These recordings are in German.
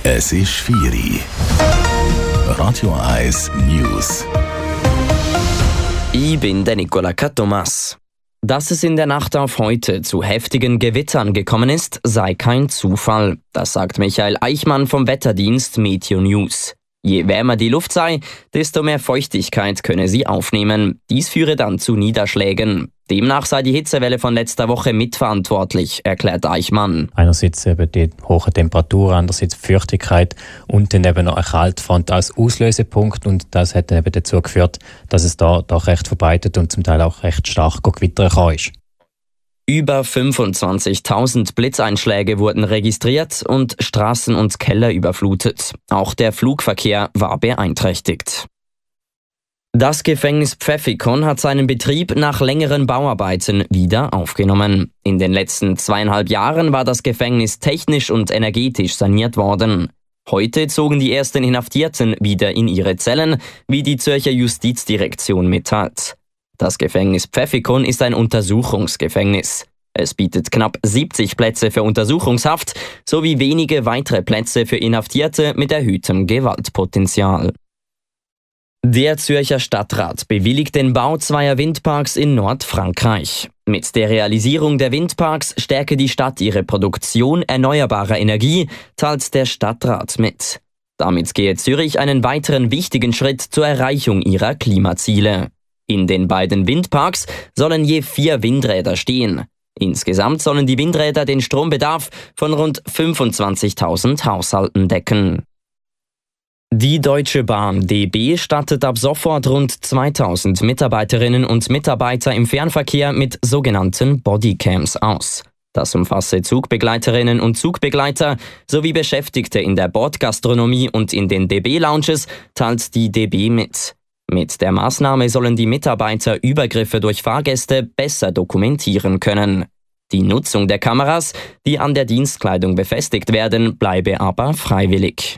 Es ist 4 Uhr. Radio 1 News. Ich bin der Nicola Thomas. Dass es in der Nacht auf heute zu heftigen Gewittern gekommen ist, sei kein Zufall. Das sagt Michael Eichmann vom Wetterdienst Meteo News. Je wärmer die Luft sei, desto mehr Feuchtigkeit könne sie aufnehmen. Dies führe dann zu Niederschlägen. Demnach sei die Hitzewelle von letzter Woche mitverantwortlich, erklärt Eichmann. Einerseits eben die hohen Temperaturen, andererseits Feuchtigkeit und dann eben noch eine Kaltfront als Auslösepunkt. Und das hat eben dazu geführt, dass es da doch recht verbreitet und zum Teil auch recht stark gewittern kann. Über 25.000 Blitzeinschläge wurden registriert und Straßen und Keller überflutet. Auch der Flugverkehr war beeinträchtigt. Das Gefängnis Pfäffikon hat seinen Betrieb nach längeren Bauarbeiten wieder aufgenommen. In den letzten 2,5 Jahren war das Gefängnis technisch und energetisch saniert worden. Heute zogen die ersten Inhaftierten wieder in ihre Zellen, wie die Zürcher Justizdirektion mitteilt. Das Gefängnis Pfäffikon ist ein Untersuchungsgefängnis. Es bietet knapp 70 Plätze für Untersuchungshaft sowie wenige weitere Plätze für Inhaftierte mit erhöhtem Gewaltpotenzial. Der Zürcher Stadtrat bewilligt den Bau 2 Windparks in Nordfrankreich. Mit der Realisierung der Windparks stärke die Stadt ihre Produktion erneuerbarer Energie, teilt der Stadtrat mit. Damit gehe Zürich einen weiteren wichtigen Schritt zur Erreichung ihrer Klimaziele. In den beiden Windparks sollen je 4 Windräder stehen. Insgesamt sollen die Windräder den Strombedarf von rund 25.000 Haushalten decken. Die Deutsche Bahn DB stattet ab sofort rund 2.000 Mitarbeiterinnen und Mitarbeiter im Fernverkehr mit sogenannten Bodycams aus. Das umfasse Zugbegleiterinnen und Zugbegleiter sowie Beschäftigte in der Bordgastronomie und in den DB-Lounges, teilt die DB mit. Mit der Maßnahme sollen die Mitarbeiter Übergriffe durch Fahrgäste besser dokumentieren können. Die Nutzung der Kameras, die an der Dienstkleidung befestigt werden, bleibe aber freiwillig.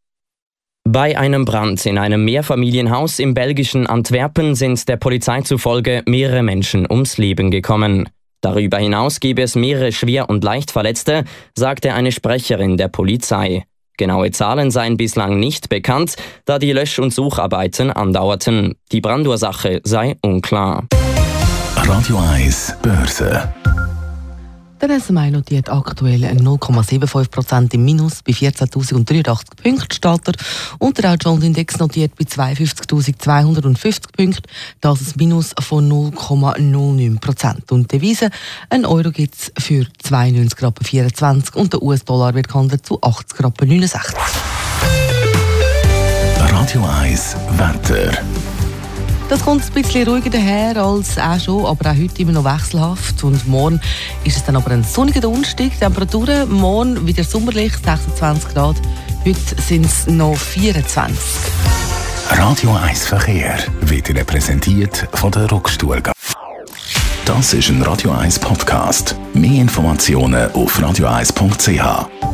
Bei einem Brand in einem Mehrfamilienhaus im belgischen Antwerpen sind der Polizei zufolge mehrere Menschen ums Leben gekommen. Darüber hinaus gebe es mehrere Schwer- und Leichtverletzte, sagte eine Sprecherin der Polizei. Genaue Zahlen seien bislang nicht bekannt, da die Lösch- und Sucharbeiten andauerten. Die Brandursache sei unklar. Radio 1 Börse. Der SMI notiert aktuell 0,75% im Minus bei 14.083 Punkten steht er. Und der Dow Jones Index notiert bei 52.250 Punkten. Das ist ein Minus von 0,09%. Und die Devise, ein Euro gibt es für 92,24 Rappen und der US-Dollar wird gehandelt zu 80,69 Rappen. Radio 1 Wetter. Das kommt ein bisschen ruhiger daher als auch schon, aber auch heute immer noch wechselhaft. Und morgen ist es dann aber ein sonniger Donnerstag. Die Temperaturen morgen wieder sommerlich, 26 Grad. Heute sind es noch 24. Radio 1 Verkehr wird Ihnen präsentiert von der Rockstuhl. Das ist ein Radio 1 Podcast. Mehr Informationen auf radio1.ch.